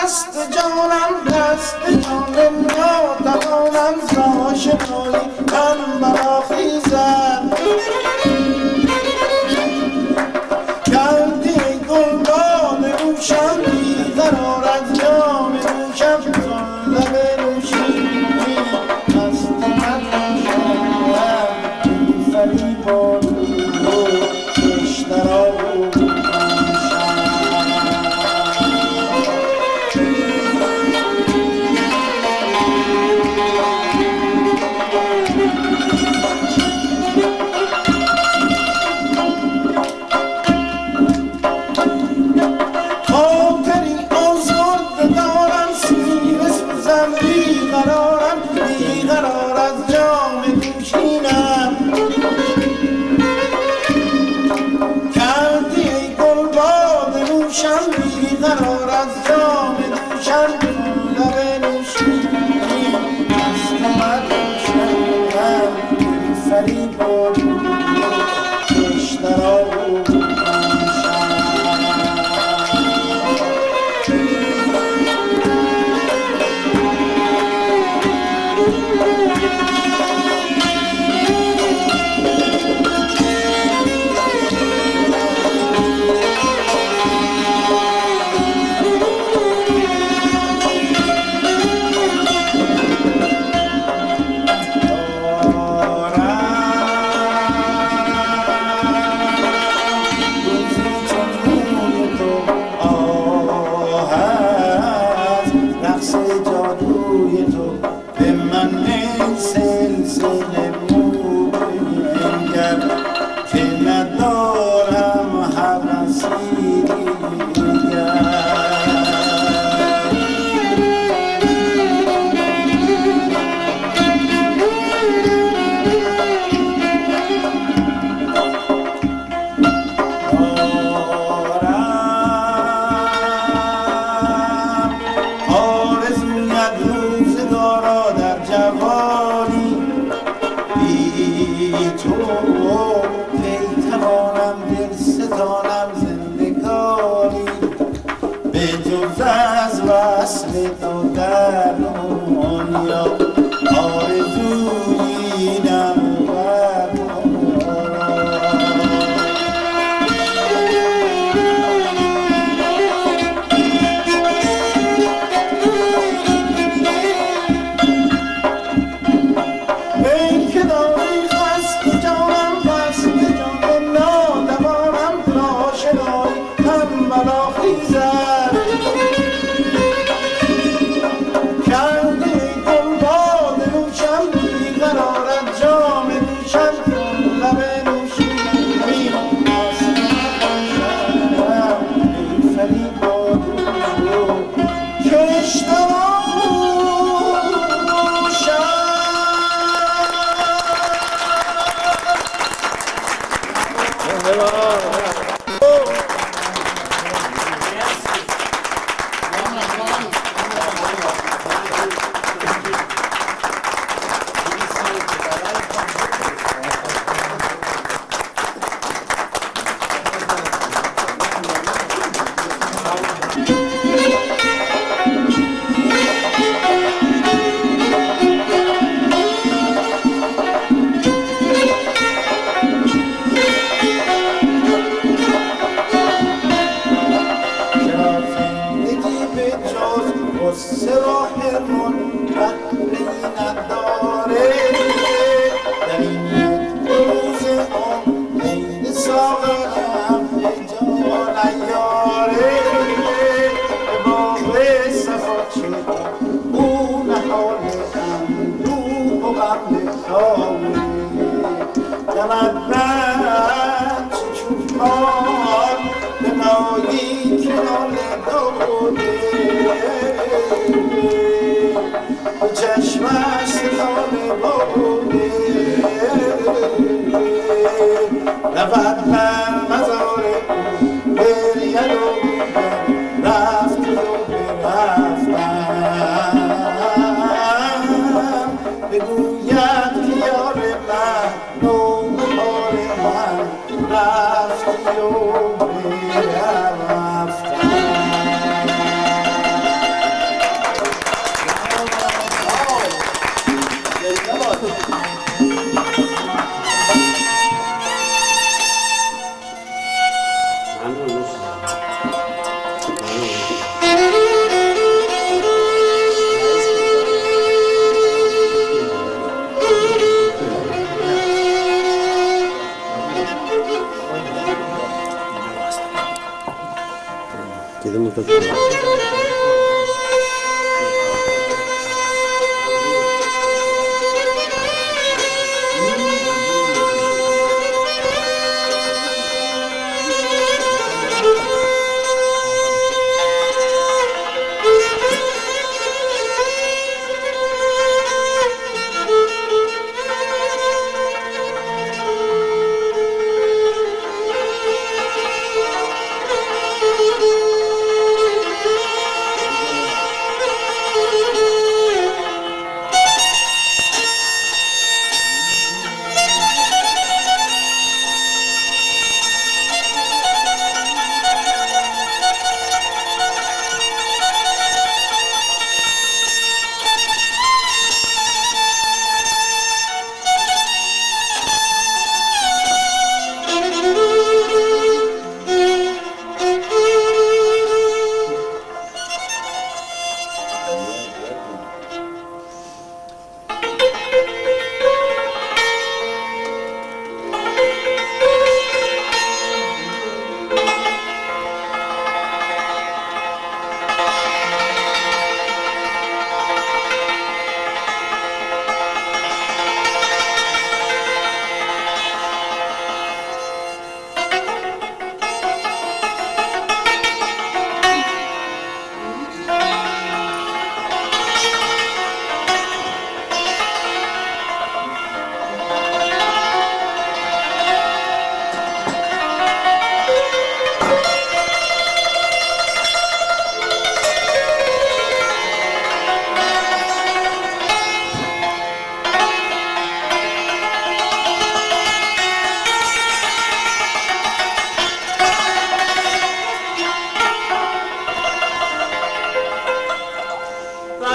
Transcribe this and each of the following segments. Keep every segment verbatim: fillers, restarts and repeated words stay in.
هست جانم دست جانم ناتوانم زاشنایی من براخیزم کردی گلبان روشم بیقرار از جام نوشم زان لب نوشینی مست من روشنم بی فریبان رو کشترا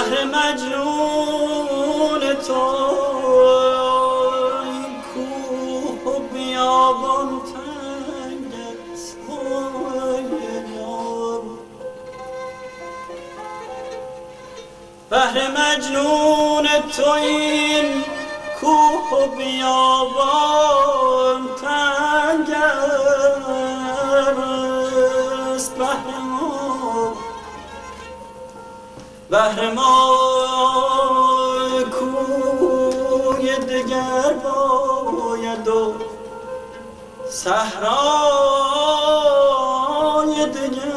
بهر مجنون تو این کوه و بیابان تنگ است بهر مجنون تو این کوه و بیابان تنگ است بهر ما بهر ما کوی دگر باید و صحرای دگر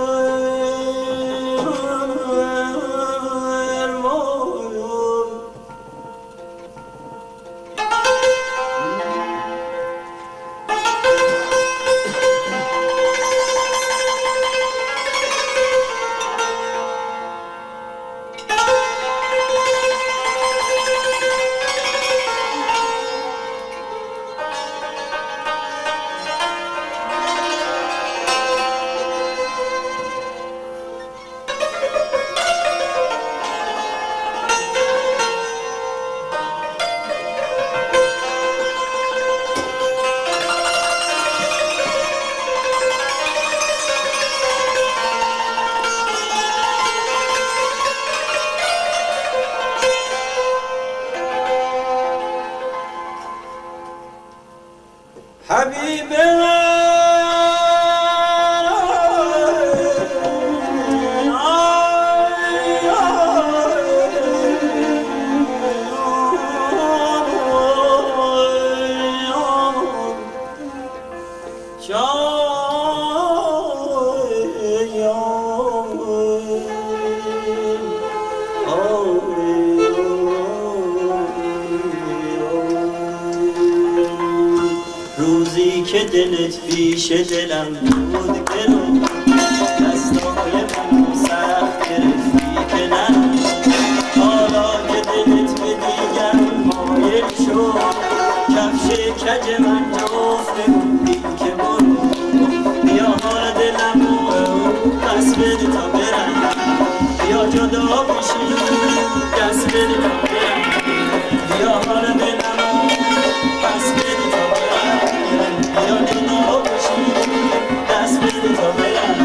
حبیب روزی که دلت پیش دلم بود گرو دستای منو سخت گرفتی که نرم حالا که دلت به دیگر مایل شد کفش کج من جفت بگویی که برو بیا حال دلم دست بده تا برم بیا جدا بشی دست بده تا برم بیا حال دلم دست بده تا برم بیا جدا بشی دست بده تا برم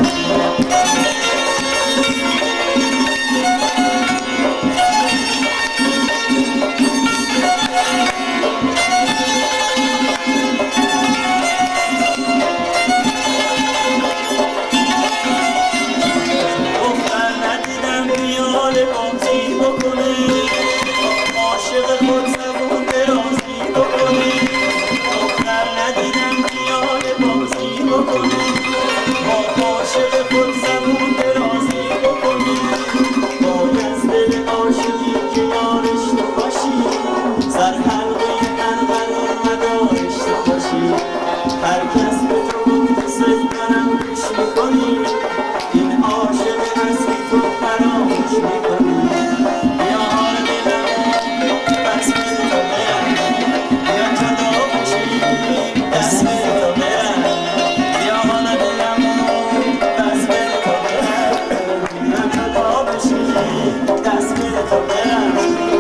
دختر ندیدم بیال بازی بکنه عاشق خود زبون درازی بکنه دختر ندیدم بیال بازی بکنه با عاشق خود زبون درازی بکنه باید از دل عاشقی که یارش تو باشی سر حلقه من قرار مدارش تو باشی هر کس به تو دوست دارم پیش میکنی این عاشق هستی تو فراموش میکنی بیا حال دلم بس بده تا برم بیا جدا بشی دست بده تا برم بیا حال دلم بس بده تا برم بیا جدا بشی دست بده تا برم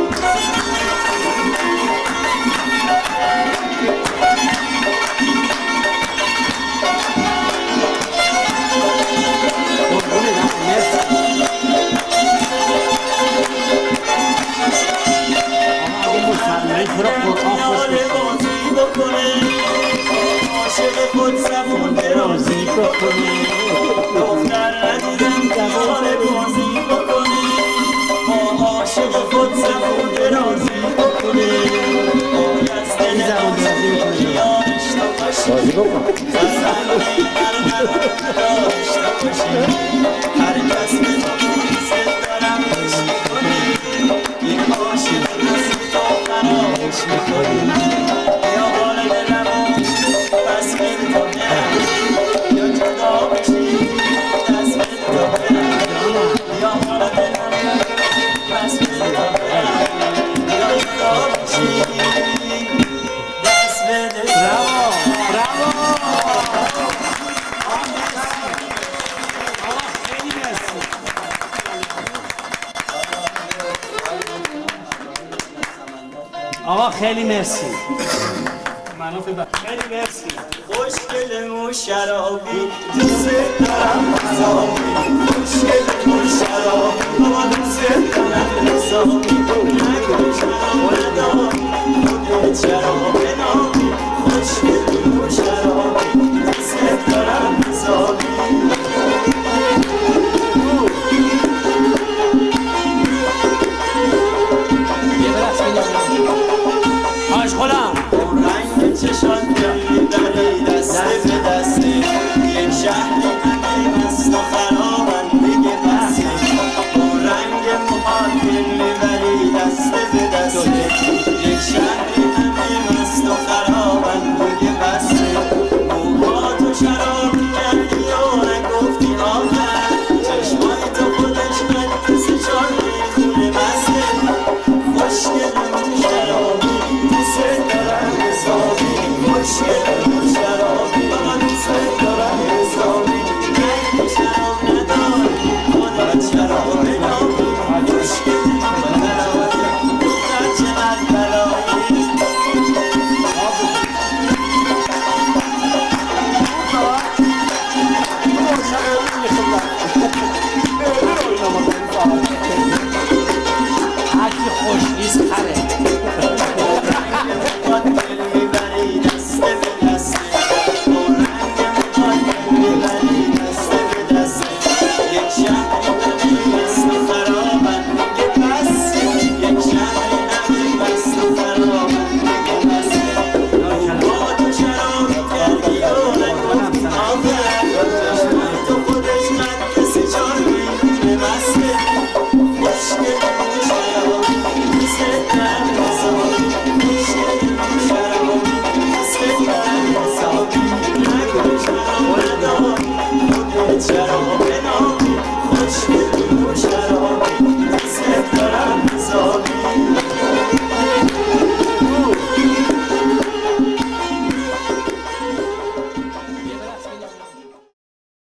عاشق خود زبون درازی بکنه دختر ندیدم بیال بازی بکنه با عاشق خود زبون درازی بکنه باید از دل عاشقی که یارش تو باشی زرزنگی قرار نداشت تو باشی هر کس به تو دوست دارم پیش میکنی این عاشق هستی تو فراموش میکنی بیا حال دلم دست بده تا برم بیا جدا بشی دست بده تا برم بیا حال دلم دست بده تا برم بیا جدا بشی دست بده تا برم آقا خیلی مرسی. خیلی مرسی. خوشگل و شرابی دوست دارم حسابی، خوشگل و شرابی بابا دوست دارم حسابی، نگو شراب نداری خودت شراب نابی، خوشگل و شرابی دوست دارم حسابی. آش خودم رنگ چشات میبری دسته به دسته، یک شهر همه مست و خرابن دیگه بسته، با رنگ موهات میبری دسته به دسته، یک شهر همه مست و خرابن دیگه بسته، موهاتو شراب کردی و نگفتی آخر، چشمای تو خودش خط سه چار میخونه بسته، خوشگل و شرابی دوست دارم حسابی، خوشگل و شرابی بابا دوست دارم حسابی، نگی شراب نداری خودت شراب نابی، خوشگل